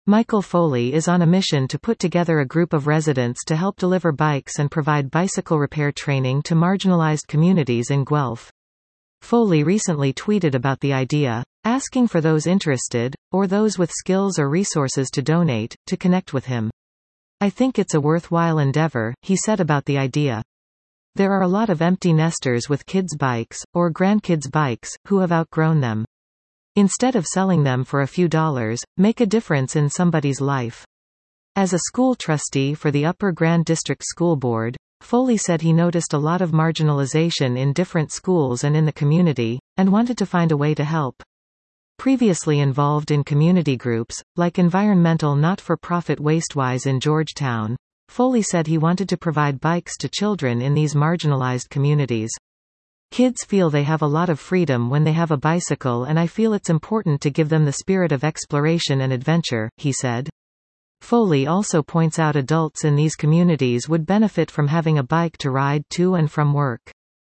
Michael Foley is on a mission to put together a group of residents to help deliver bikes and provide bicycle repair training to marginalized communities in Guelph. Foley recently tweeted about the idea, asking for those interested, or those with skills or resources to donate, to connect with him. "I think it's a worthwhile endeavor," he said about the idea. "There are a lot of empty nesters with kids' bikes, or grandkids' bikes, who have outgrown them. Instead of selling them for a few dollars, make a difference in somebody's life." As a school trustee for the Upper Grand District School Board, Foley said he noticed a lot of marginalization in different schools and in the community, and wanted to find a way to help. Previously involved in community groups, like environmental not-for-profit Wastewise in Georgetown, Foley said he wanted to provide bikes to children in these marginalized communities. "Kids feel they have a lot of freedom when they have a bicycle, and I feel it's important to give them the spirit of exploration and adventure," he said. Foley also points out adults in these communities would benefit from having a bike to ride to and from work.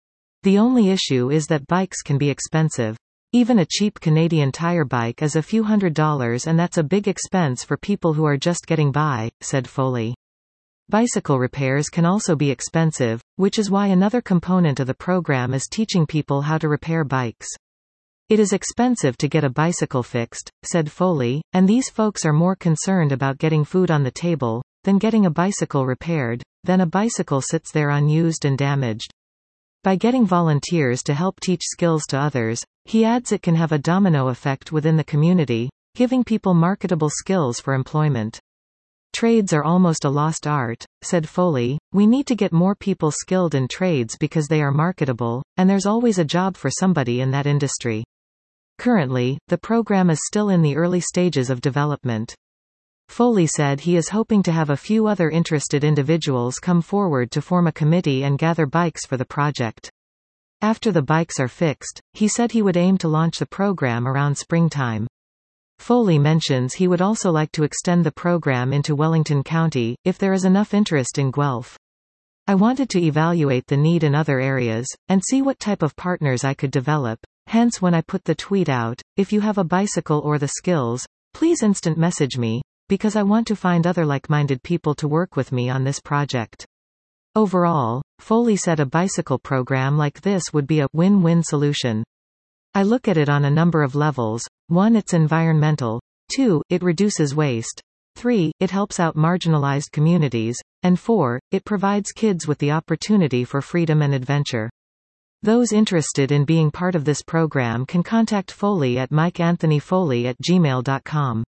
The only issue is that bikes can be expensive. Even a cheap Canadian Tire bike is a few $100s, and that's a big expense for people who are just getting by, said Foley. Bicycle repairs can also be expensive, which is why another component of the program is teaching people how to repair bikes. "It is expensive to get a bicycle fixed," said Foley, "and these folks are more concerned about getting food on the table than getting a bicycle repaired. Then a bicycle sits there unused and damaged." By getting volunteers to help teach skills to others, he adds it can have a domino effect within the community, giving people marketable skills for employment. "Trades are almost a lost art," said Foley. "We need to get more people skilled in trades because they are marketable, and there's always a job for somebody in that industry." Currently, the program is still in the early stages of development. Foley said he is hoping to have a few other interested individuals come forward to form a committee and gather bikes for the project. After the bikes are fixed, he said he would aim to launch the program around springtime. Foley mentions he would also like to extend the program into Wellington County, if there is enough interest in Guelph. "I wanted to evaluate the need in other areas, and see what type of partners I could develop. Hence when I put the tweet out, if you have a bicycle or the skills, please instant message me, because I want to find other like-minded people to work with me on this project." Overall, Foley said a bicycle program like this would be a win-win solution. "I look at it on a number of levels. 1. It's environmental. 2. It reduces waste. 3. It helps out marginalized communities. And 4. It provides kids with the opportunity for freedom and adventure." Those interested in being part of this program can contact Foley at mikeanthonyfoley@gmail.com.